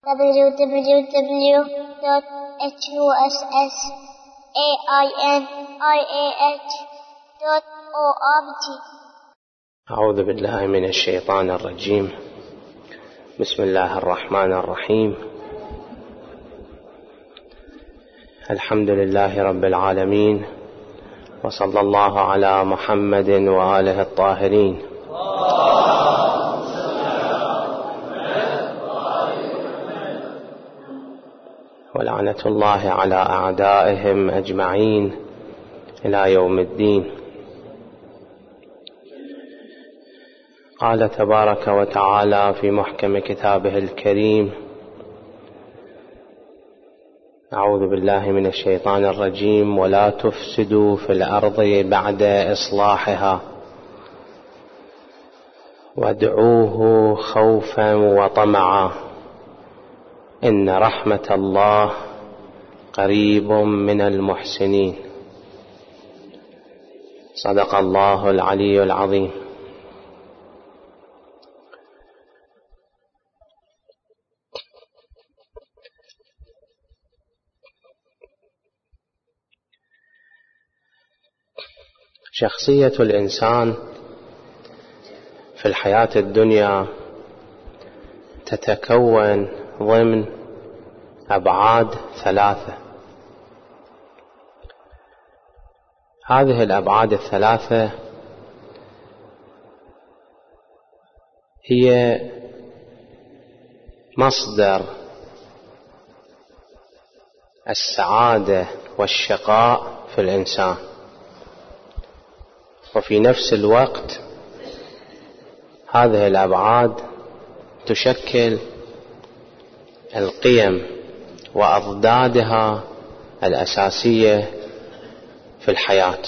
www.husainiah.org. أعوذ بالله من الشيطان الرجيم. بسم الله الرحمن الرحيم. الحمد لله رب العالمين، وصلى الله على محمد وآله الطاهرين. ولعنة الله على أعدائهم أجمعين إلى يوم الدين. قال تبارك وتعالى في محكم كتابه الكريم: أعوذ بالله من الشيطان الرجيم: ولا تفسدوا في الأرض بعد إصلاحها وادعوه خوفا وطمعا إن رحمة الله قريب من المحسنين. صدق الله العلي العظيم. شخصية الإنسان في الحياة الدنيا تتكون ضمن أبعاد ثلاثة. هذه الأبعاد الثلاثة هي مصدر السعادة والشقاء في الإنسان، وفي نفس الوقت هذه الأبعاد تشكل القيم وأضدادها الأساسية في الحياة.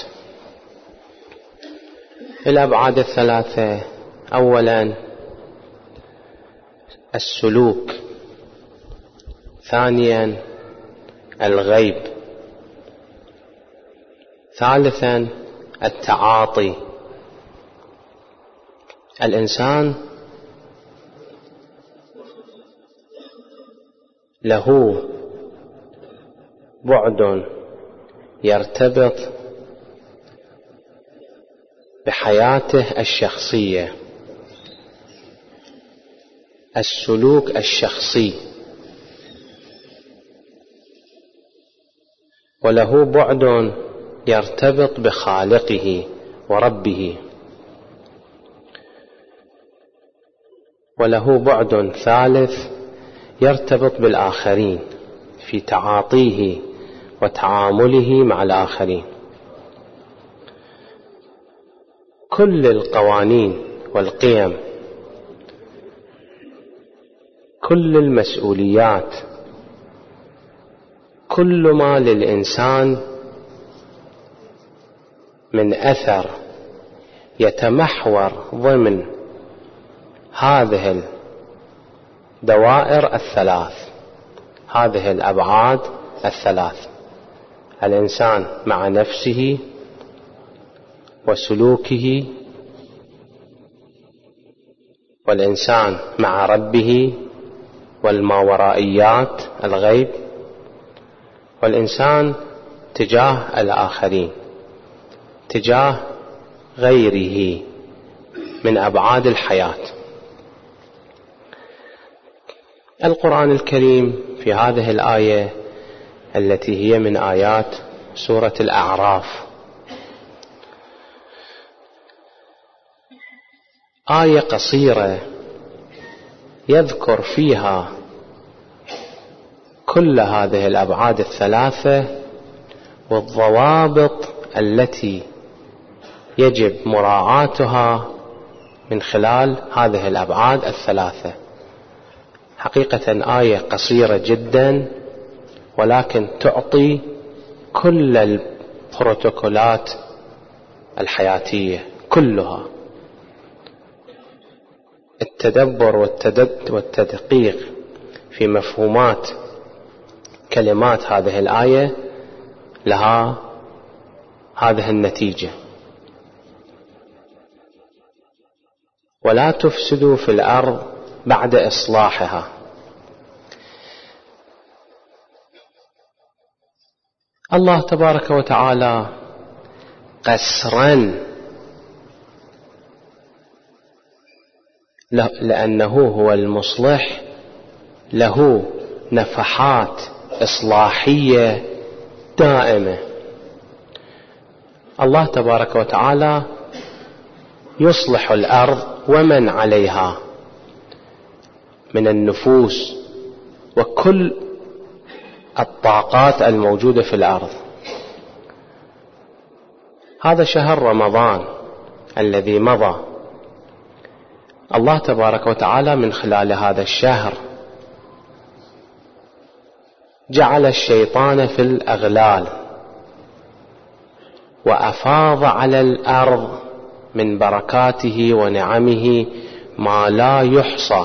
الأبعاد الثلاثة: أولا السلوك، ثانيا الغيب، ثالثا التعاطي. الإنسان له بعد يرتبط بحياته الشخصية، السلوك الشخصي، وله بعد يرتبط بخالقه وربه، وله بعد ثالث يرتبط بالآخرين في تعاطيه وتعامله مع الآخرين. كل القوانين والقيم، كل المسؤوليات، كل ما للإنسان من أثر يتمحور ضمن هذه الدوائر الثلاث، هذه الأبعاد الثلاث: الإنسان مع نفسه وسلوكه، والإنسان مع ربه والماورائيات الغيب، والإنسان تجاه الآخرين، تجاه غيره من أبعاد الحياة. القرآن الكريم في هذه الآية التي هي من آيات سورة الأعراف آية قصيرة يذكر فيها كل هذه الأبعاد الثلاثة والضوابط التي يجب مراعاتها من خلال هذه الأبعاد الثلاثة. حقيقة آية قصيرة جدا، ولكن تعطي كل البروتوكولات الحياتية كلها. التدبر والتدقيق في مفهومات كلمات هذه الآية لها هذه النتيجة: ولا تفسدوا في الأرض بعد إصلاحها. الله تبارك وتعالى قسرا لأنه هو المصلح له نفحات إصلاحية دائمة. الله تبارك وتعالى يصلح الأرض ومن عليها من النفوس وكل الطاقات الموجودة في الأرض. هذا شهر رمضان الذي مضى، الله تبارك وتعالى من خلال هذا الشهر جعل الشيطان في الأغلال وأفاض على الأرض من بركاته ونعمه ما لا يحصى.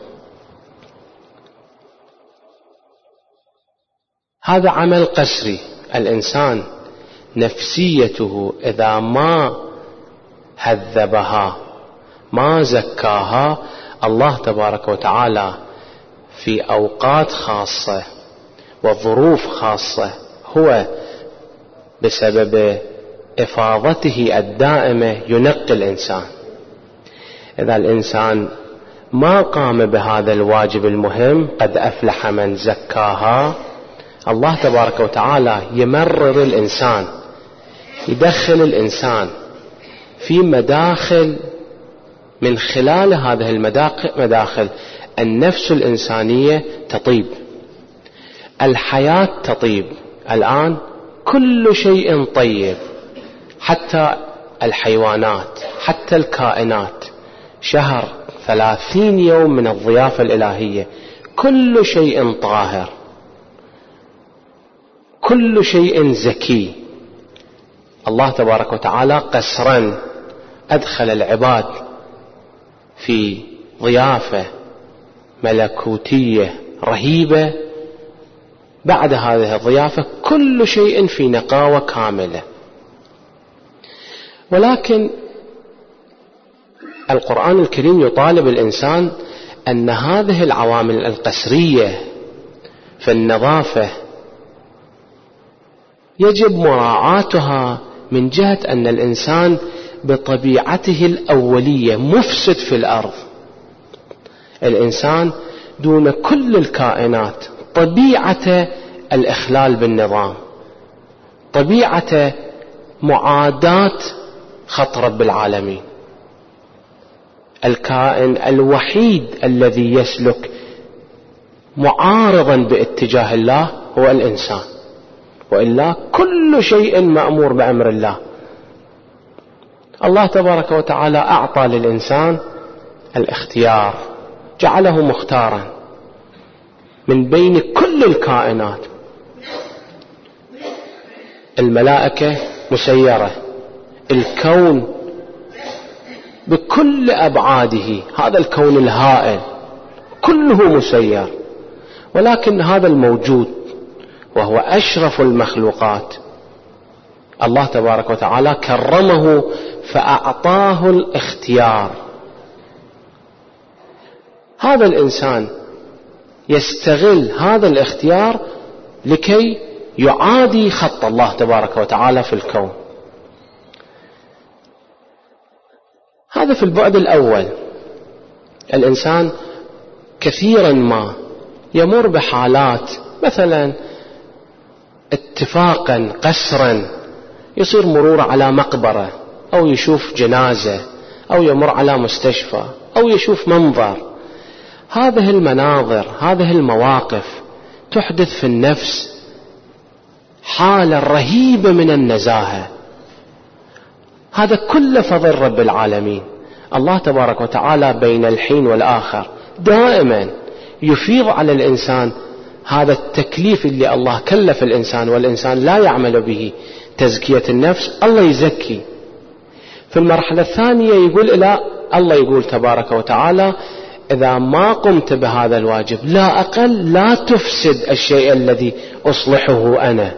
هذا عمل قسري. الإنسان نفسيته إذا ما هذبها ما زكاها، الله تبارك وتعالى في أوقات خاصة وظروف خاصة هو بسبب إفاضته الدائمة ينقي الإنسان. إذا الإنسان ما قام بهذا الواجب المهم قد أفلح من زكاها، الله تبارك وتعالى يمرر الإنسان، يدخل الإنسان في مداخل، من خلال هذه المداخل النفس الإنسانية تطيب، الحياة تطيب. الآن كل شيء طيب، حتى الحيوانات، حتى الكائنات. شهر 30 يوم من الضيافة الإلهية، كل شيء طاهر، كل شيء زكي. الله تبارك وتعالى قسرا أدخل العباد في ضيافة ملكوتية رهيبة. بعد هذه الضيافة كل شيء في نقاوة كاملة. ولكن القرآن الكريم يطالب الإنسان أن هذه العوامل القسرية في النظافة يجب مراعاتها، من جهة أن الإنسان بطبيعته الأولية مفسد في الأرض. الإنسان دون كل الكائنات طبيعة الإخلال بالنظام، طبيعة معاداة خط رب العالمين. الكائن الوحيد الذي يسلك معارضا باتجاه الله هو الإنسان، وإلا كل شيء مأمور بأمر الله. الله تبارك وتعالى أعطى للإنسان الاختيار، جعله مختارا من بين كل الكائنات. الملائكة مسيرة، الكون بكل أبعاده، هذا الكون الهائل كله مسير. ولكن هذا الموجود وهو أشرف المخلوقات، الله تبارك وتعالى كرمه فأعطاه الاختيار. هذا الإنسان يستغل هذا الاختيار لكي يعادي خط الله تبارك وتعالى في الكون. هذا في البعد الأول. الإنسان كثيرا ما يمر بحالات، مثلا اتفاقا قسرا يصير مرور على مقبرة، أو يشوف جنازة، أو يمر على مستشفى، أو يشوف منظر. هذه المناظر، هذه المواقف تحدث في النفس حالة رهيبة من النزاهة. هذا كل فضل رب العالمين. الله تبارك وتعالى بين الحين والآخر دائما يفيض على الإنسان هذا التكليف اللي الله كلف الإنسان، والإنسان لا يعمل به، تزكية النفس. الله يزكي. في المرحلة الثانية يقول الله يقول تبارك وتعالى: إذا ما قمت بهذا الواجب لا أقل لا تفسد الشيء الذي أصلحه أنا.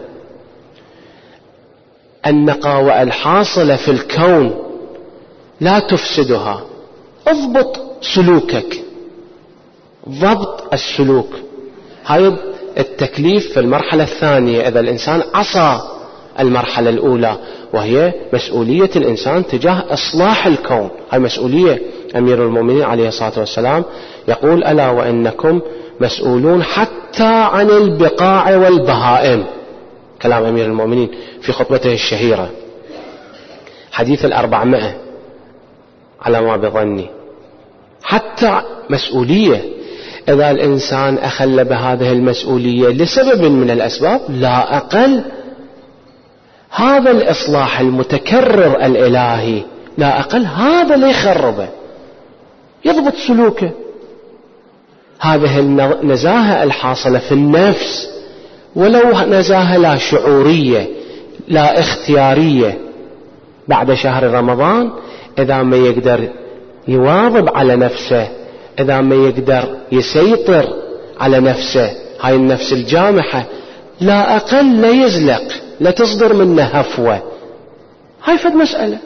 النقاوة الحاصلة في الكون لا تفسدها. اضبط سلوكك، ضبط السلوك. هاي التكليف في المرحلة الثانية إذا الإنسان عصى المرحلة الأولى، وهي مسؤولية الإنسان تجاه إصلاح الكون. هاي مسؤولية أمير المؤمنين عليه الصلاة والسلام يقول: ألا وإنكم مسؤولون حتى عن البقاع والبهائم. كلام أمير المؤمنين في خطبته الشهيرة، حديث 400 على ما بظني. حتى مسؤولية، إذا الإنسان أخل بهذه المسؤولية لسبب من الأسباب لا أقل، هذا الإصلاح المتكرر الإلهي لا أقل هذا اللي يخربه، يضبط سلوكه. هذه النزاهة الحاصلة في النفس، ولو نزاهة لا شعورية لا اختيارية، بعد شهر رمضان إذا ما يقدر يواظب على نفسه، إذا ما يقدر يسيطر على نفسه، هاي النفس الجامحة لا أقل لا يزلق، لا تصدر منه هفوة. هاي فد مسألة،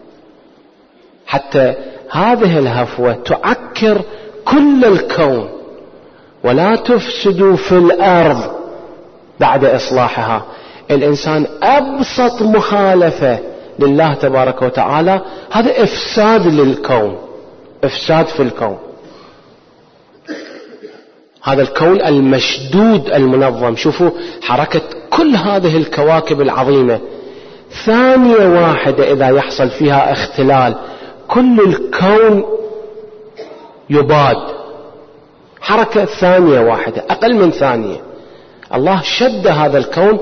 حتى هذه الهفوة تعكر كل الكون. ولا تفسدوا في الأرض بعد إصلاحها. الإنسان أبسط مخالفة لله تبارك وتعالى هذا إفساد للكون، إفساد في الكون. هذا الكون المشدود المنظم، شوفوا حركة كل هذه الكواكب العظيمة، ثانية واحدة إذا يحصل فيها اختلال كل الكون يباد. حركة ثانية واحدة، أقل من ثانية. الله شد هذا الكون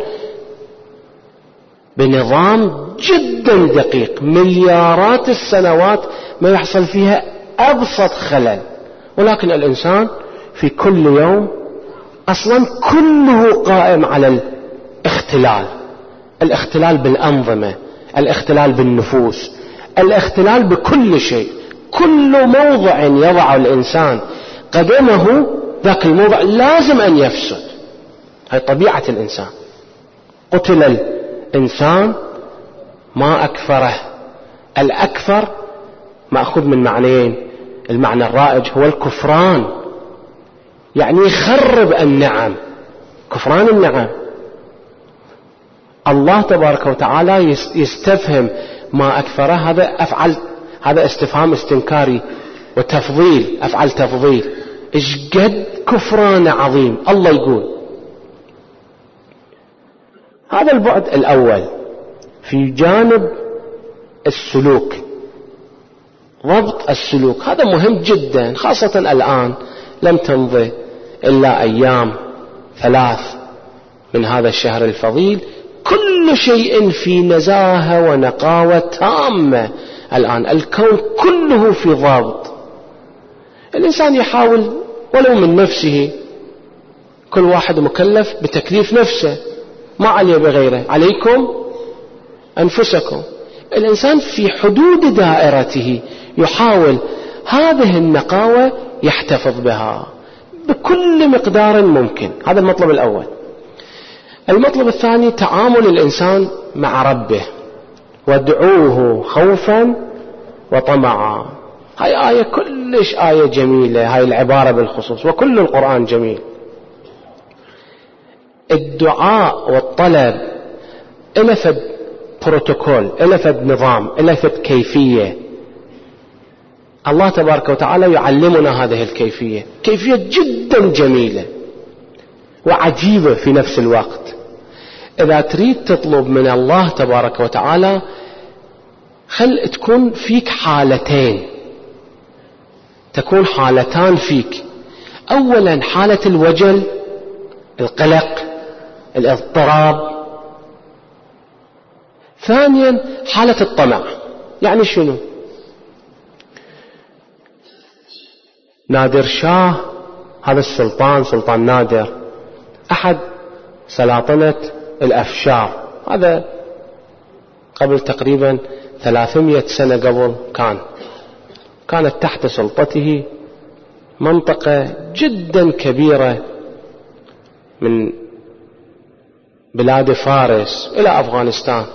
بنظام جدا دقيق، مليارات السنوات ما يحصل فيها أبسط خلل. ولكن الإنسان في كل يوم أصلا كله قائم على الاختلال، الاختلال بالأنظمة، الاختلال بالنفوس، الاختلال بكل شيء. كل موضع يضع الإنسان قدمه ذاك الموضع لازم أن يفسد. هاي طبيعة الإنسان. قتل الإنسان ما أكفره. الأكفر مأخوذ من معنيين، المعنى الرائج هو الكفران، يعني يخرب النعم، كفران النعم. الله تبارك وتعالى يستفهم ما أكفره، هذا أفعل، هذا استفهام استنكاري وتفضيل، أفعل تفضيل. إيش قد كفران عظيم. الله يقول هذا البعد الأول في جانب السلوك، ضبط السلوك. هذا مهم جدا، خاصة الآن لم تمضي إلا أيام 3 من هذا الشهر الفضيل، كل شيء في نزاهة ونقاوة تامة. الآن الكون كله في ضبط. الإنسان يحاول ولو من نفسه، كل واحد مكلف بتكليف نفسه، ما عليه بغيره. عليكم أنفسكم. الإنسان في حدود دائرته يحاول هذه النقاوة يحتفظ بها بكل مقدار ممكن. هذا المطلب الأول. المطلب الثاني تعامل الإنسان مع ربه، وادعوه خوفا وطمعا. هاي آية كلش آية جميلة، هاي العبارة بالخصوص، وكل القرآن جميل. الدعاء والطلب إلا فد بروتوكول، إلا فد نظام، إلا فد كيفية. الله تبارك وتعالى يعلمنا هذه الكيفية، كيفية جدا جميلة وعجيبة في نفس الوقت. إذا تريد تطلب من الله تبارك وتعالى، خل تكون فيك حالتين، تكون حالتان فيك. أولا حالة الوجل، القلق، الاضطراب. ثانيا حالة الطمع. يعني شنو؟ نادر شاه هذا السلطان، سلطان نادر، أحد سلاطنة الأفشار، هذا قبل تقريبا 300 سنة قبل كانت تحت سلطته منطقة جدا كبيرة من بلاد فارس إلى أفغانستان،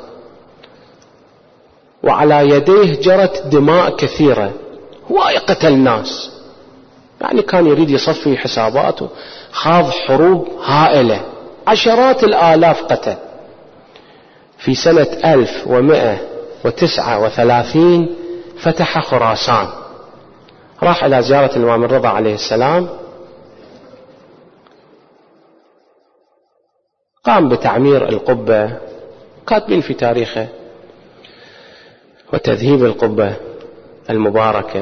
وعلى يديه جرت دماء كثيرة، هو قتل ناس. يعني كان يريد يصفي حساباته، خاض حروب هائلة، عشرات الآلاف قتل. في سنة 1139 فتح خراسان، راح إلى زيارة الإمام الرضا عليه السلام، قام بتعمير القبة، كاتبين في تاريخه، وتذهيب القبة المباركة.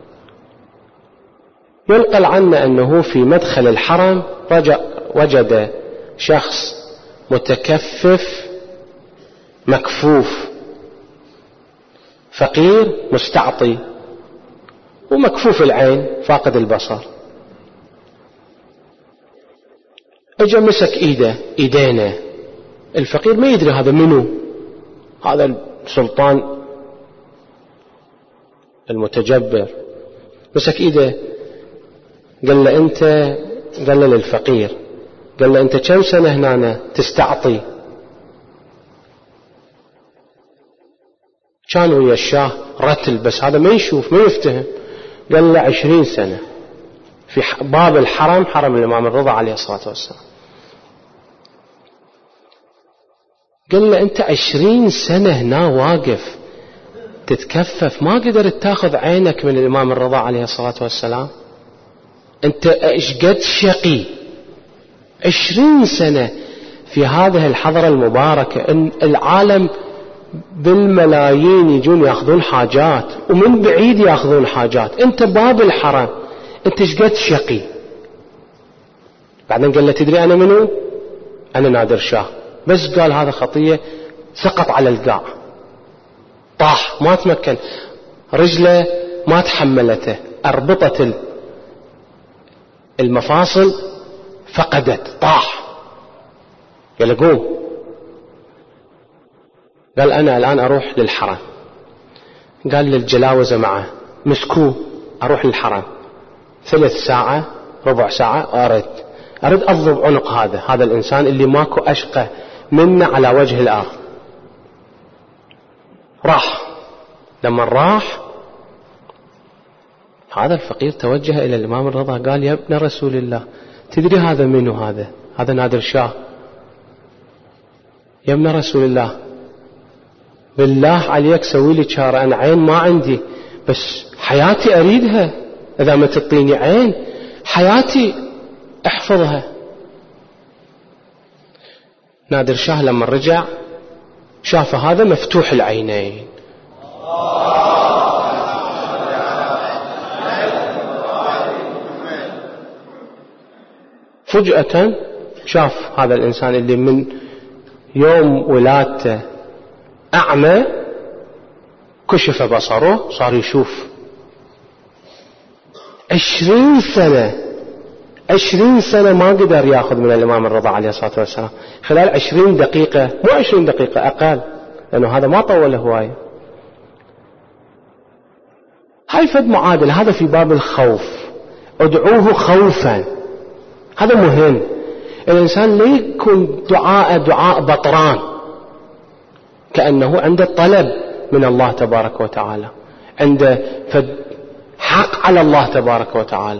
ينقل عنه أنه في مدخل الحرم وجد شخص متكفف مكفوف، فقير مستعطي ومكفوف العين فاقد البصر. اجا مسك ايدينا، الفقير ما يدري هذا منو، هذا السلطان المتجبر. مسك ايده، قال له للفقير، قال له انت كم سنة هنا تستعطي؟ كان ويا الشاه رتل، بس هذا ما يشوف ما يفتهم. قال له 20 سنة في باب الحرم، حرم الإمام الرضا عليه الصلاة والسلام. قال له أنت 20 سنة هنا واقف تتكفف، ما قدرت تاخذ عينك من الإمام الرضا عليه الصلاة والسلام؟ أنت إيش قد شقي. 20 سنة في هذه الحضرة المباركة، إن العالم بالملايين يجون ياخذون حاجات، ومن بعيد ياخذون حاجات، انت باب الحرم، انت ايش قد شقي. بعدين قال له تدري انا منو؟ انا نادر شاه. بس قال هذا خطية، سقط على القاع، طاح، ما تمكن، رجله ما تحملته، اربطت المفاصل فقدت، طاح. قال له قوم. قال أنا الآن أروح للحرم. قال للجلاوزة معه مسكوه، أروح للحرم 3 ساعة ربع ساعة، أريد أضرب عنق هذا الإنسان اللي ماكو أشقى منه على وجه الأرض. راح. لما راح هذا الفقير توجه إلى الإمام الرضا، قال يا ابن رسول الله تدري هذا منو؟ هذا نادر شاه. يا ابن رسول الله بالله عليك سوي لي شارة، أنا عين ما عندي، بس حياتي أريدها، إذا ما تعطيني عين حياتي احفظها. نادر شاه لما رجع شاف هذا مفتوح العينين، فجأة شاف هذا الإنسان اللي من يوم ولادته أعمى، كشف بصره صار يشوف. 20 سنة ما قدر ياخذ من الإمام الرضا عليه الصلاة والسلام، خلال 20 دقيقة، مو 20 دقيقة أقل، لأنه هذا ما طول هواية. هاي فد معادل، هذا في باب الخوف، ادعوه خوفا. هذا مهم، الإنسان لا يكون دعاء بطران، كأنه عنده طلب من الله تبارك وتعالى، عنده حق على الله تبارك وتعالى.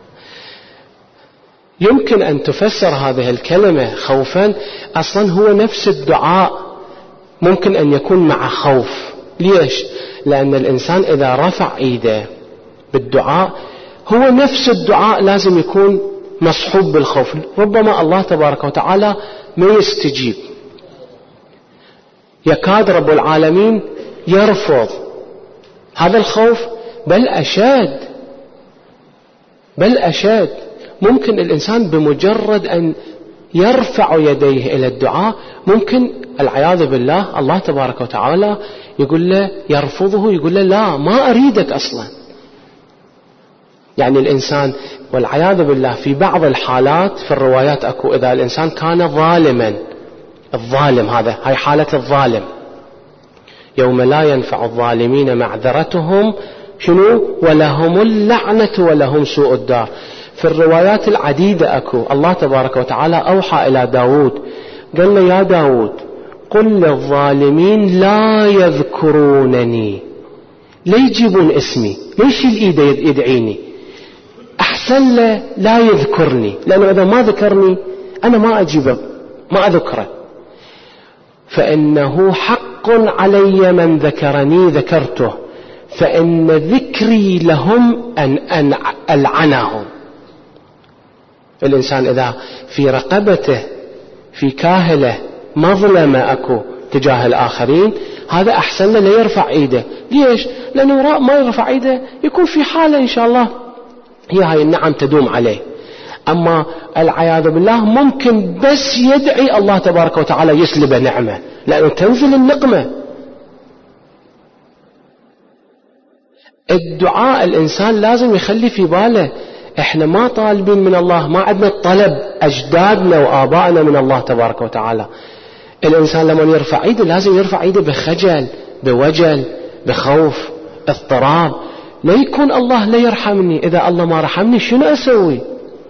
يمكن أن تفسر هذه الكلمة خوفا، أصلا هو نفس الدعاء ممكن أن يكون مع خوف. ليش؟ لأن الإنسان إذا رفع إيده بالدعاء، هو نفس الدعاء لازم يكون مصحوب بالخوف. ربما الله تبارك وتعالى ما يستجيب، يكاد رب العالمين يرفض هذا الخوف. بل أشد، ممكن الإنسان بمجرد أن يرفع يديه إلى الدعاء، ممكن العياذ بالله الله تبارك وتعالى يقول له، يرفضه، يقول له لا ما أريدك أصلا. يعني الإنسان والعياذ بالله في بعض الحالات في الروايات أكو، إذا الإنسان كان ظالما، الظالم هاي حالة الظالم، يوم لا ينفع الظالمين معذرتهم شنو؟ ولهم اللعنة ولهم سوء الدار. في الروايات العديدة أكو الله تبارك وتعالى أوحى إلى داود، قال له يا داود قل للظالمين لا يذكرونني، لا يجيبون اسمي، ليش الإيد يدعيني؟ أحسن له لا يذكرني، لأنه إذا ما ذكرني أنا ما أجيبه ما أذكره. فإنه حق علي من ذكرني ذكرته، فإن ذكري لهم أن ألعنهم. الإنسان إذا في رقبته في كاهله مظلمة أكو تجاه الآخرين، هذا أحسن له ليرفع إيده. ليش؟ لأنه ما يرفع إيده يكون في حالة إن شاء الله هي هاي النعم تدوم عليه. أما العياذ بالله ممكن بس يدعي الله تبارك وتعالى يسلب نعمة، لأنه تنزل النقمة. الدعاء الإنسان لازم يخلي في باله إحنا ما طالبين من الله، ما عندنا طلب أجدادنا وآبائنا من الله تبارك وتعالى. الإنسان لما يرفع إيده لازم يرفع إيده بخجل بوجل بخوف اضطراب، لا يكون الله لا يرحمني، إذا الله ما رحمني شنو أسوي؟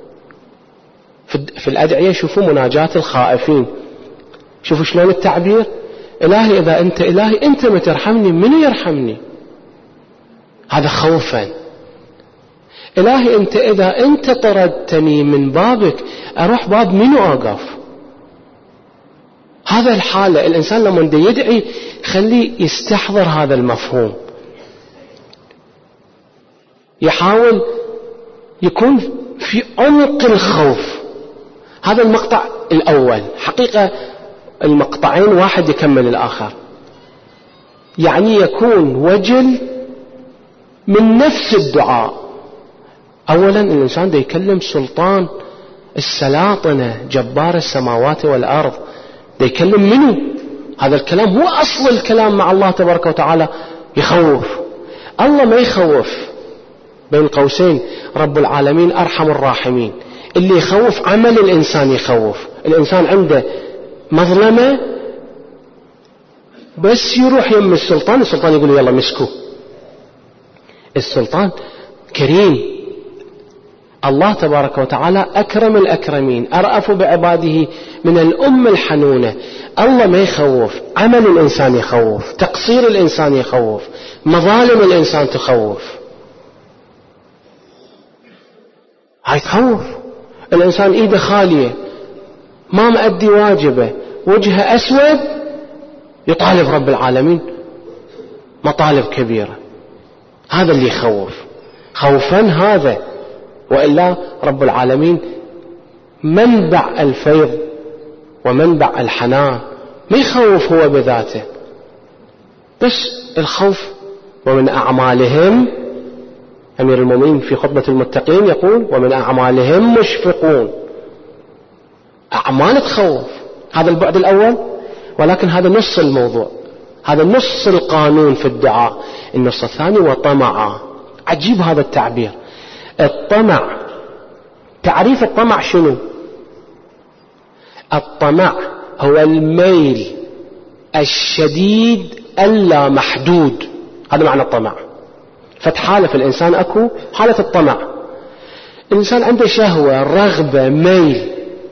في الأدعية شوفوا مناجاة الخائفين، شوفوا شلون التعبير، إلهي إذا أنت إلهي أنت ما ترحمني منو يرحمني؟ هذا خوفا. إلهي أنت إذا أنت طردتني من بابك أروح باب منو أقف؟ هذا الحالة. الإنسان لما يدعي خليه يستحضر هذا المفهوم، يحاول يكون في عمق الخوف. هذا المقطع الأول. حقيقة المقطعين واحد يكمل الآخر، يعني يكون وجل من نفس الدعاء. أولا الإنسان ده يكلم سلطان السلاطنة جبار السماوات والأرض، ده يكلم منه. هذا الكلام هو أصل الكلام مع الله تبارك وتعالى. يخوف الله ما يخوف، بين قوسين رب العالمين أرحم الراحمين. اللي يخوف عمل الإنسان يخوف. الإنسان عنده مظلمة بس يروح يم السلطان، السلطان يقول يلا مسكو. السلطان كريم، الله تبارك وتعالى أكرم الأكرمين، أرأف بعباده من الأم الحنونة. الله ما يخوف، عمل الإنسان يخوف، تقصير الإنسان يخوف، مظالم الإنسان تخوف. هاي تخوف. الإنسان إيده خالية ما مؤدي واجبه، وجهه أسود، يطالب رب العالمين مطالب كبيرة. هذا اللي يخوف خوفا هذا. وإلا رب العالمين منبع الفيض ومنبع الحنان، ما يخوف هو بذاته، بس الخوف. ومن أعمالهم، أمير المؤمنين في خطبة المتقين يقول ومن أعمالهم مشفقون. أعمال تخوف، هذا البعد الأول. ولكن هذا نص الموضوع، هذا نص القانون في الدعاء. النص الثاني وطمعا. عجيب هذا التعبير، الطمع. تعريف الطمع شنو؟ الطمع هو الميل الشديد اللا محدود، هذا معنى الطمع. فتحالة في الإنسان أكو حالة الطمع. الإنسان عنده شهوة، رغبة، ميل،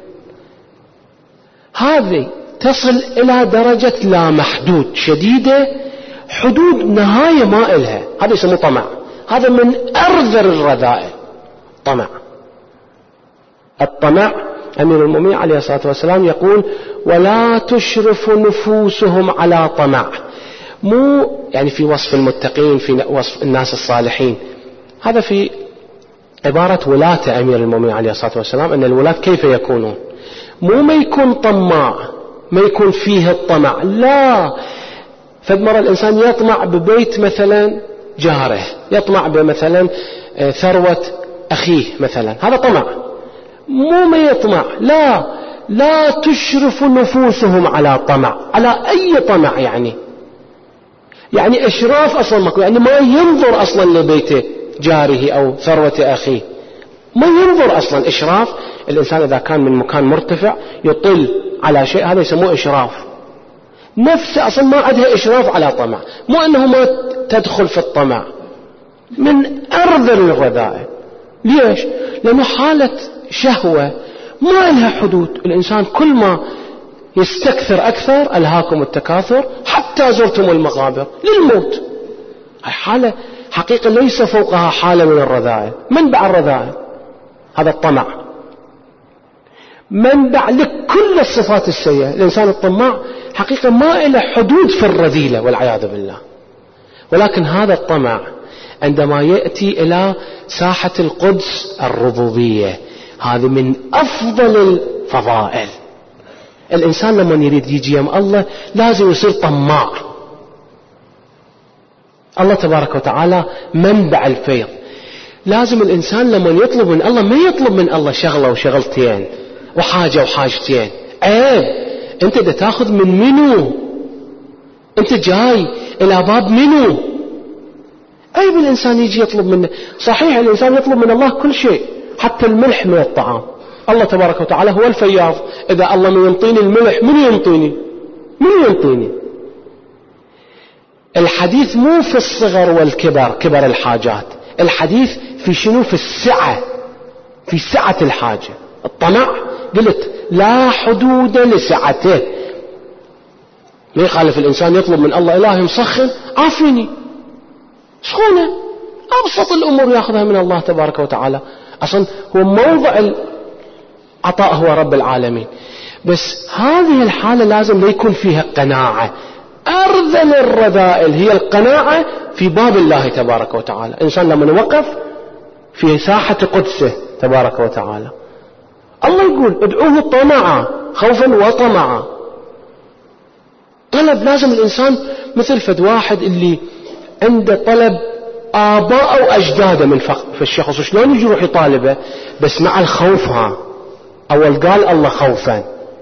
هذه تصل إلى درجة لا محدود شديدة، حدود نهاية ما إلها، هذا يسموه طمع. هذا من أرذل الرذائل طمع. الطمع أمير المؤمنين عليه الصلاة والسلام يقول ولا تشرف نفوسهم على طمع. مو يعني في وصف المتقين، في وصف الناس الصالحين، هذا في عبارة ولاة أمير المؤمنين عليه الصلاة والسلام، أن الولاة كيف يكونون. مو ما يكون طماع، ما يكون فيه الطمع، لا. فدمر الإنسان يطمع ببيت مثلا جاره، يطمع بمثلا ثروة أخيه مثلا، هذا طمع. مو ما يطمع، لا تشرف نفوسهم على طمع. على أي طمع؟ يعني إشراف أصلا ماكو، يعني ما ينظر أصلا لبيت جاره أو ثروة أخيه، ما ينظر أصلا. إشراف الإنسان إذا كان من مكان مرتفع يطل على شيء، هذا يسموه إشراف. نفسه أصلا ما عندها إشراف على طمع، مو أنه ما تدخل في الطمع، من أرذل الرذائل. ليش؟ لأنه حالة شهوة ما لها حدود. الإنسان كل ما يستكثر أكثر، ألهاكم التكاثر حتى زرتم المقابر للموت. هاي حالة حقيقة ليس فوقها حالة من الرذائل، منبع الرذائل. هذا الطمع منبع لكل الصفات السيئة. الإنسان الطماع حقيقة ما إلى حدود في الرذيلة والعياذ بالله. ولكن هذا الطمع عندما يأتي إلى ساحة القدس الربوبية، هذه من أفضل الفضائل. الإنسان لما يريد يجي يم الله لازم يصير طماع. الله تبارك وتعالى منبع الفيض. لازم الإنسان لما يطلب من الله ما يطلب من الله شغلة وشغلتين وحاجة وحاجتين. أنت دا تأخذ من منو؟ أنت جاي إلى باب منو؟ أي بالإنسان يجي يطلب منه. صحيح الإنسان يطلب من الله كل شيء، حتى الملح من الطعام. الله تبارك وتعالى هو الفياض. إذا الله ما ينطيني الملح من ينطيني؟ الحديث مو في الصغر والكبر، كبر الحاجات. الحديث في شنو؟ في السعة، في سعة الحاجة. الطمع قلت لا حدود لسعته. ما يخالف الإنسان يطلب من الله إلهي مسخن عافيني، سخونة، أبسط الأمور يأخذها من الله تبارك وتعالى. أصلا هو موضع العطاء هو رب العالمين. بس هذه الحالة لازم لا يكون فيها قناعة. أرذل الرذائل هي القناعة في باب الله تبارك وتعالى. إنسان لما يوقف في ساحة قدسه تبارك وتعالى، الله يقول ادعوه طمعا خوفا وطمعا. طلب لازم الإنسان مثل فد واحد اللي عنده طلب آباء أو أجداده من في الشخص، شلون يجي يروح يطالبه؟ بس مع الخوف. أول قال الله خوفا.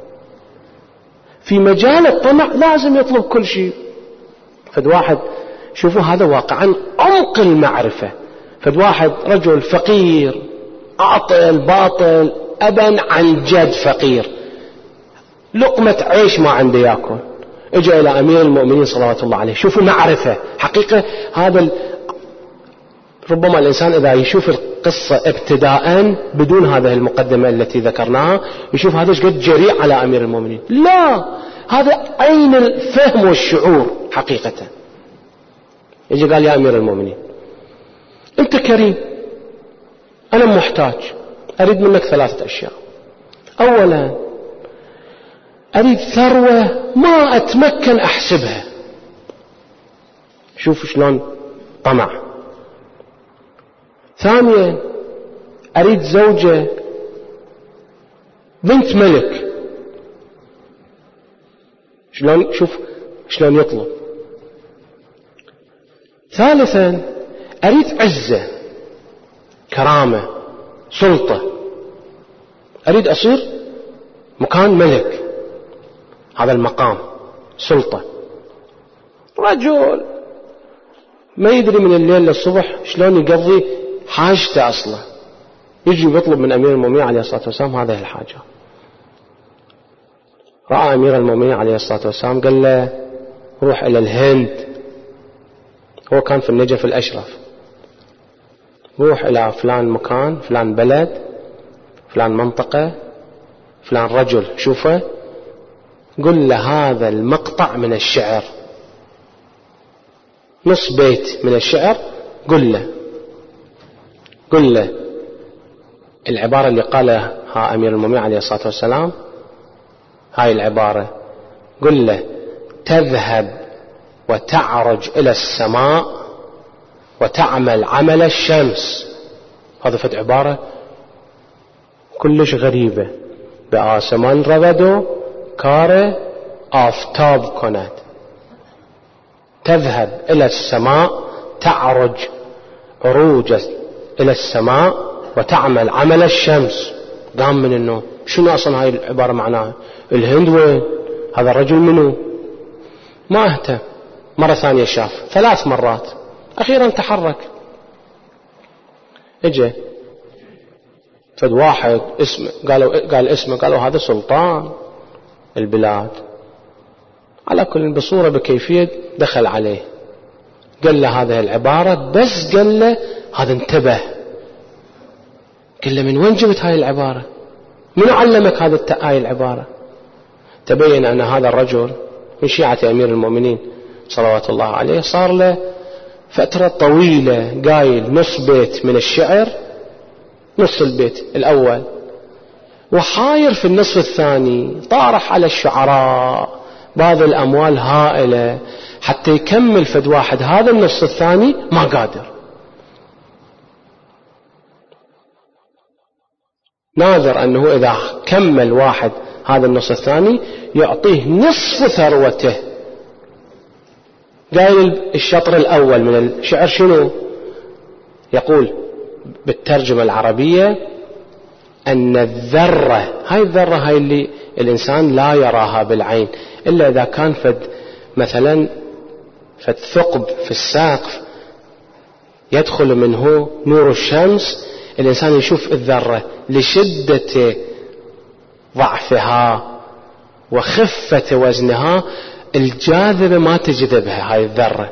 في مجال الطمع لازم يطلب كل شيء. فد واحد شوفوا هذا واقعا عمق المعرفة. فد واحد رجل فقير عاطل باطل أبا عن جد فقير، لقمة عيش ما عنده يأكل، اجى إلى أمير المؤمنين صلوات الله عليه. شوفوا معرفة حقيقة. هذا ربما الإنسان إذا يشوف القصة ابتداء بدون هذه المقدمة التي ذكرناها يشوف هذا قد جريء على أمير المؤمنين. لا، هذا عين الفهم والشعور حقيقة. يجي قال يا أمير المؤمنين أنت كريم، أنا محتاج، أريد منك 3 أشياء. أولا أريد ثروة ما أتمكن أحسبها. شوف شلون طمع. ثانيا أريد زوجة بنت ملك. شلون؟ شوف شلون يطلب. ثالثا أريد عزة، كرامة، سلطة. أريد أصير مكان ملك، هذا المقام سلطة. رجل ما يدري من الليل للصبح شلون يقضي حاجته أصلا، يجي يطلب من أمير المؤمنين عليه الصلاة والسلام هذه الحاجة. رأى أمير المؤمنين عليه الصلاة والسلام قال له روح إلى الهند. هو كان في النجف الأشرف. روح إلى فلان مكان، فلان بلد، فلان منطقة، فلان رجل، شوفه، قل له هذا المقطع من الشعر، نص بيت من الشعر، قل له العبارة اللي قالها أمير المؤمنين عليه الصلاة والسلام. هاي العبارة قل له تذهب وتعرج إلى السماء وتعمل عمل الشمس. هذا فد عبارة كلش غريبة. بآسمان رودو كار آفتاب كند. تذهب إلى السماء، تعرج عروج إلى السماء وتعمل عمل الشمس. قام من النوم. شنو أصلا هاي العبارة معناها؟ الهند وين؟ هذا الرجل منو؟ ما اهتم. مرة ثانية شاف 3 مرات، أخيرا تحرك. اجى فد واحد اسمه، قال اسمه، قالوا هذا سلطان البلاد. على كل بصورة بكيفية دخل عليه، قال له هذه العبارة، بس قال له هذا انتبه. قال له من وين جبت هاي العبارة؟ من علمك هاي العبارة؟ تبين أن هذا الرجل من شيعة أمير المؤمنين صلوات الله عليه، صار له فترة طويلة قايل نص بيت من الشعر نص البيت الأول، وحاير في النصف الثاني، طارح على الشعراء باذل أموال هائلة حتى يكمل فد واحد هذا النص الثاني، ما قادر. ناظر أنه إذا كمل واحد هذا النص الثاني يعطيه نصف ثروته. قال الشطر الأول من الشعر شنو؟ يقول بالترجمة العربية أن الذرة، هاي الذرة هاي اللي الإنسان لا يراها بالعين إلا إذا كان مثلا فد ثقب في السقف يدخل منه نور الشمس، الإنسان يشوف الذرة لشدة ضعفها وخفة وزنها الجاذبة ما تجذبها، هاي الذرة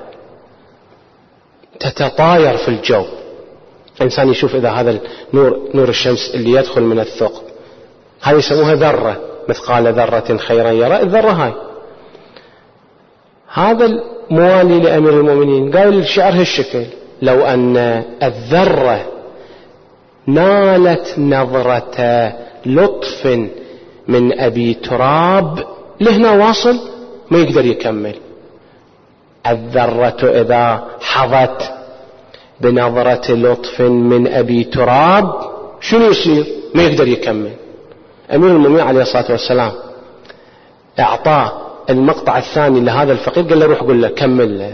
تتطاير في الجو. الإنسان يشوف إذا هذا نور الشمس اللي يدخل من الثقب، هاي يسموها ذرة، مثقال ذرة خيرا يرى، الذرة هاي. هذا الموالي لأمير المؤمنين قال الشعر هالشكل: لو أن الذرة نالت نظرة لطف من أبي تراب، لهنا واصل ما يقدر يكمل. الذرة إذا حظت بنظرة لطف من أبي تراب شنو يصير؟ ما يقدر يكمل. أمير المؤمنين عليه الصلاة والسلام أعطاه المقطع الثاني لهذا الفقير، قال له روح قل له كمل.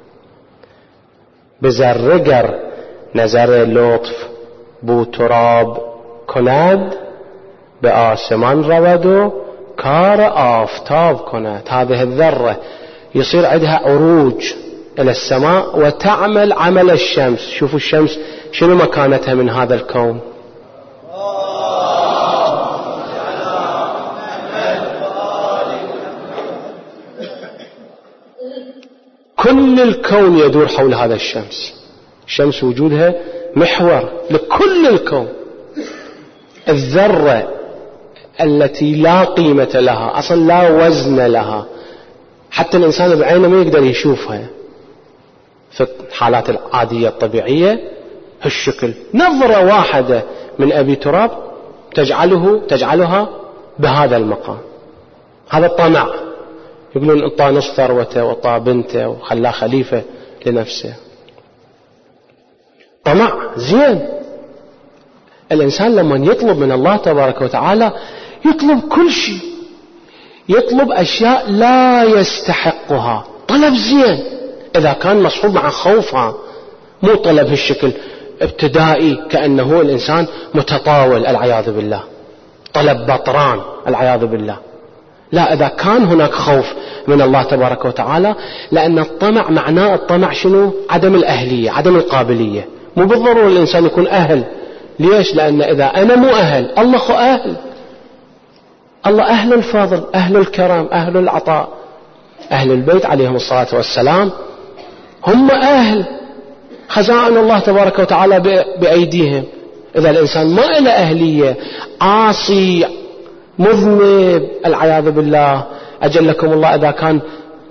بزرقر نظر لطف بو تراب کند، به آسمان رود و کار آفتاب کند. هذه الذرة يصير عندها عروج إلى السماء وتعمل عمل الشمس. شوفوا الشمس شنو مكانتها من هذا الكون. كل الكون يدور حول هذا الشمس. الشمس وجودها محور لكل الكون. الذرة التي لا قيمة لها أصلا، لا وزن لها، حتى الإنسان بعينه ما يقدر يشوفها في الحالات العادية الطبيعية هالشكل. نظرة واحدة من أبي تراب تجعلها بهذا المقام. هذا الطمع، يقولون انطى نصف ثروته وانطى بنته وخلاه خليفة لنفسه. طمع زين. الإنسان لما يطلب من الله تبارك وتعالى يطلب كل شيء، يطلب أشياء لا يستحقها. طلب زين إذا كان مصحوب مع خوفها، مو طلب هالشكل ابتدائي كأنه الإنسان متطاول العياذ بالله، طلب بطران العياذ بالله. لا، إذا كان هناك خوف من الله تبارك وتعالى، لأن الطمع معناه الطمع شنو؟ عدم الأهلية، عدم القابلية. مو بالضرورة الإنسان يكون أهل. ليش؟ لأن إذا أنا مو أهل، الله خو أهل. الله أهل الفضل، أهل الكرم، أهل العطاء. أهل البيت عليهم الصلاة والسلام هم أهل خزائن الله تبارك وتعالى بأيديهم. إذا الإنسان ما له أهلية، عاصي مذنب العياذ بالله، أجلكم الله، إذا كان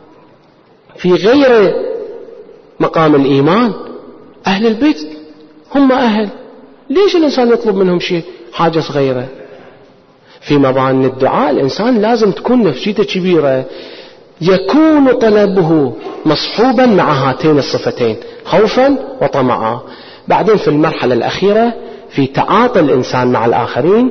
في غير مقام الإيمان، أهل البيت هم أهل. ليش الإنسان يطلب منهم شيء حاجة صغيرة؟ في مبان الدعاء الإنسان لازم تكون نفسيته كبيرة، يكون طلبه مصحوبا مع هاتين الصفتين، خوفا وطمعا. بعدين في المرحلة الأخيرة في تعاطي الإنسان مع الآخرين،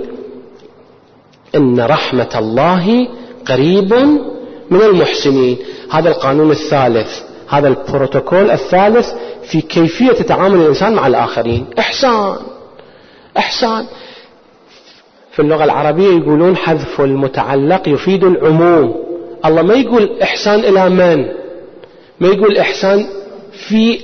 إن رحمة الله قريب من المحسنين. هذا القانون الثالث، هذا البروتوكول الثالث في كيفية تعامل الإنسان مع الآخرين. إحسان. في اللغة العربية يقولون حذف المتعلق يفيد العموم. الله ما يقول إحسان إلى من، ما يقول إحسان في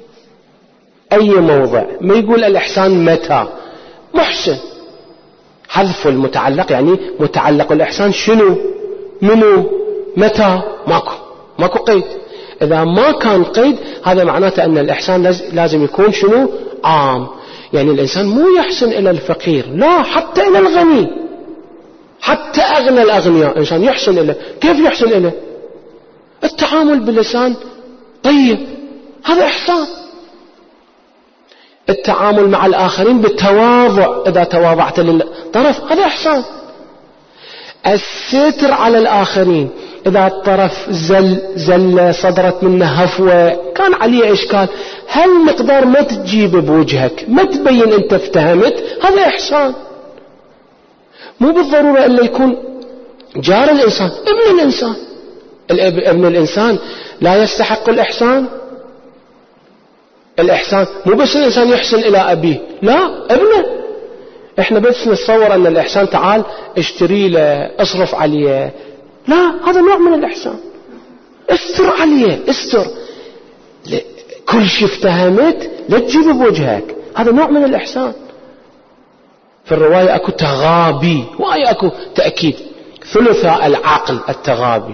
أي موضع، ما يقول الإحسان متى. محسن. حذف المتعلق يعني متعلق الإحسان شنو، منو، متى، ماكو قيد. إذا ما كان قيد هذا معناته أن الإحسان لازم يكون شنو، عام. يعني الإنسان مو يحسن إلى الفقير، لا، حتى إلى الغني، حتى أغنى الأغنياء إنسان يحسن إليه. كيف يحسن إليه؟ التعامل باللسان طيب، هذا إحسان. التعامل مع الآخرين بالتواضع، إذا تواضعت للطرف هذا إحسان. الستر على الآخرين، إذا الطرف زل صدرت منه هفوة كان عليه إشكال، هالمقدار ما تجيب بوجهك، ما تبين أنت افتهمت، هذا إحسان. مو بالضرورة أن يكون جار الإنسان، ابن الإنسان. ابن الإنسان لا يستحق الإحسان. الإحسان مو بس الإنسان يحسن إلى أبيه، لا، ابنه. إحنا بس نتصور أن الإحسان تعال اشتري له، اصرف عليه، لا، هذا نوع من الإحسان. استر عليه، استر، كل شيء افتهمت لا تجيب بوجهك، هذا نوع من الإحسان. في الرواية أكو تغابي، وأي أكو تأكيد، ثلثاء العقل التغابي.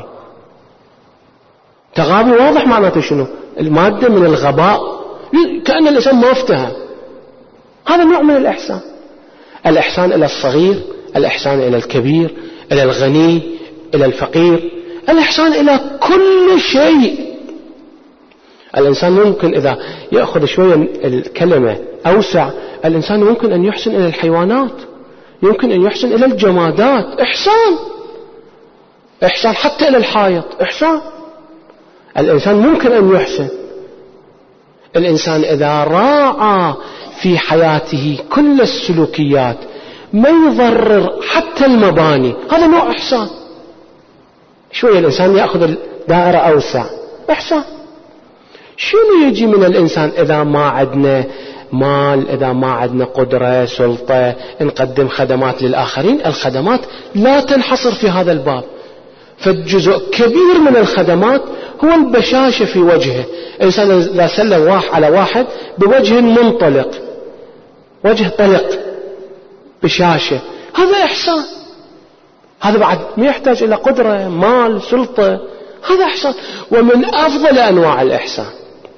تغابي واضح معناته شنو؟ المادة من الغباء، كأن الإنسان ما افتهم. هذا نوع من الإحسان. الإحسان إلى الصغير، الإحسان إلى الكبير، إلى الغني، إلى الفقير، الإحسان إلى كل شيء. الإنسان ممكن إذا يأخذ شوية الكلمة أوسع، الإنسان ممكن أن يحسن إلى الحيوانات، يمكن أن يحسن إلى الجمادات، إحسان. إحسان حتى إلى الحائط، إحسان. الإنسان ممكن أن يحسن. الإنسان إذا راعى في حياته كل السلوكيات، ما يضرر حتى المباني، هذا نوع إحسان. شوية الإنسان يأخذ الدائرة أوسع، إحسان. شنو يجي من الإنسان إذا ما عندنا مال، إذا ما عندنا قدرة، سلطة، نقدم خدمات للآخرين؟ الخدمات لا تنحصر في هذا الباب، فالجزء كبير من الخدمات هو البشاشة في وجهه. الإنسان إذا سلم على واحد بوجه منطلق، وجه طلق، بشاشة، هذا إحسان. هذا بعد ما يحتاج إلى قدرة، مال، سلطة، هذا إحسان. ومن أفضل أنواع الإحسان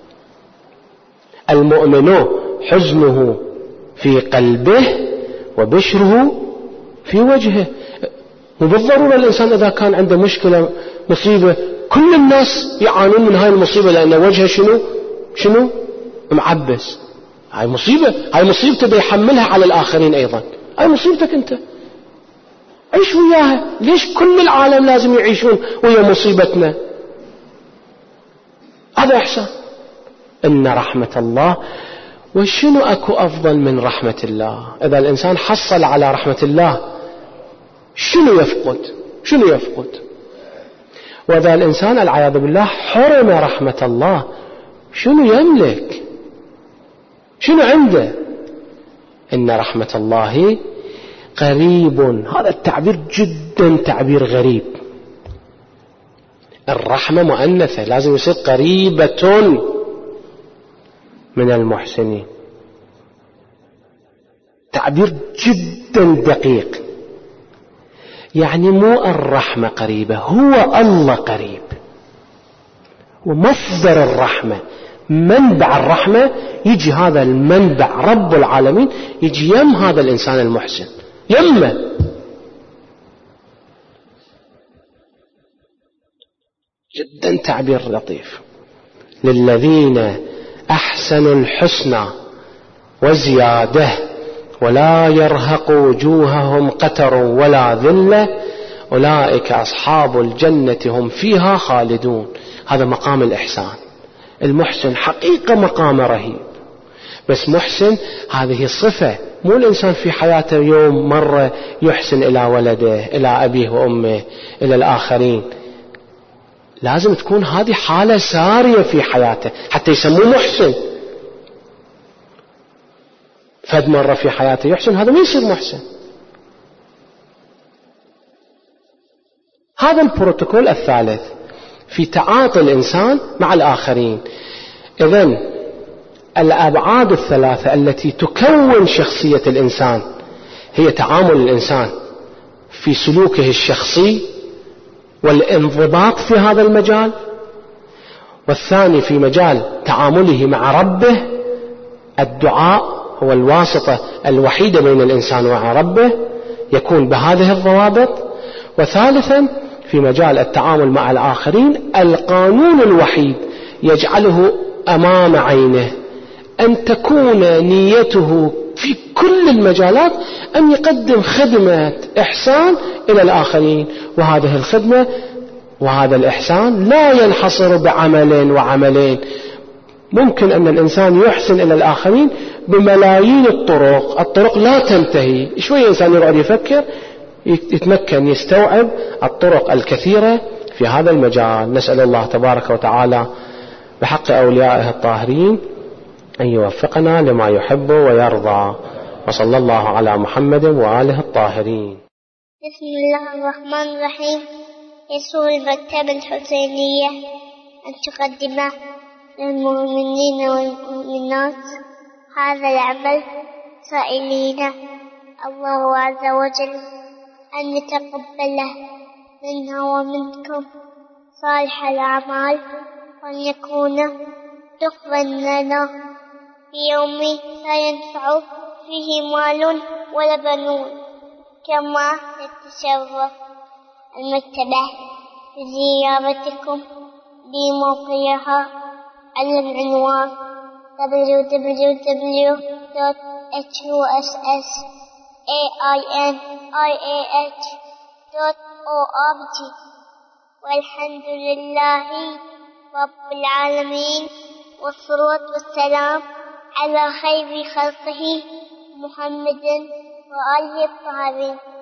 المؤمن حزنه في قلبه وبشره في وجهه. وبالضرورة الإنسان إذا كان عنده مشكلة، مصيبة، كل الناس يعانون من هاي المصيبة لأن وجهه شنو معبس. هاي مصيبة، هاي مصيبته بيحملها على الآخرين أيضا، هاي مصيبتك أنت، عيش وياها. ليش كل العالم لازم يعيشون ويا مصيبتنا؟ هذا إحسان. إن رحمة الله، وشنو أكو أفضل من رحمة الله؟ إذا الإنسان حصل على رحمة الله شنو يفقد؟ وإذا الإنسان العياذ بالله حرم رحمة الله، شنو يملك؟ شنو عنده؟ إن رحمة الله قريب. هذا التعبير جدا تعبير غريب. الرحمة مؤنثة، لازم يصير قريبة من المحسنين. تعبير جدا دقيق. يعني مو الرحمة قريبة، هو الله قريب، ومصدر الرحمة، منبع الرحمة، يجي هذا المنبع رب العالمين يجي يم هذا الإنسان المحسن، يمه. جدا تعبير لطيف. للذين أحسنوا الحسنى وزيادة ولا يرهق وجوههم قتر ولا ذلة أولئك أصحاب الجنة هم فيها خالدون. هذا مقام الإحسان. المحسن حقيقة مقام رهيب، بس محسن هذه صفة، مو الإنسان في حياته يوم مرة يحسن إلى ولده، إلى أبيه وأمه، إلى الآخرين. لازم تكون هذه حالة سارية في حياته حتى يسموه محسن. فد مرة في حياته يحسن، هذا ما يصير محسن. هذا البروتوكول الثالث في تعاطي الإنسان مع الآخرين. إذن الأبعاد الثلاثة التي تكون شخصية الإنسان هي تعامل الإنسان في سلوكه الشخصي والانضباط في هذا المجال، والثاني في مجال تعامله مع ربه، الدعاء هو الواسطة الوحيدة بين الإنسان ومع ربه، يكون بهذه الضوابط، وثالثا في مجال التعامل مع الآخرين القانون الوحيد يجعله أمام عينه، أن تكون نيته في كل المجالات أن يقدم خدمة إحسان إلى الآخرين، وهذه الخدمة وهذا الإحسان لا ينحصر بعمل وعملين. ممكن أن الإنسان يحسن إلى الآخرين بملايين الطرق لا تنتهي. شوية إنسان يقعد يفكر يتمكن يستوعب الطرق الكثيرة في هذا المجال. نسأل الله تبارك وتعالى بحق أوليائه الطاهرين أن يوفقنا لما يحب ويرضى، وصلى الله على محمد وآله الطاهرين. بسم الله الرحمن الرحيم. يسر المكتبة الحسينية أن تقدم للمؤمنين والمؤمنات هذا العمل، سائلين الله عز وجل أن يتقبله منا ومنكم صالح الأعمال، وأن يكون دخلا لنا في يوم لا ينفع فيه مال ولا بنون. كما يتشرف المكتبة بزيارتكم بموقعها على العنوان www.hussainih.org. والحمد لله رب العالمين، والصلاة والسلام على خير خلقه محمد وآله الطاهرين.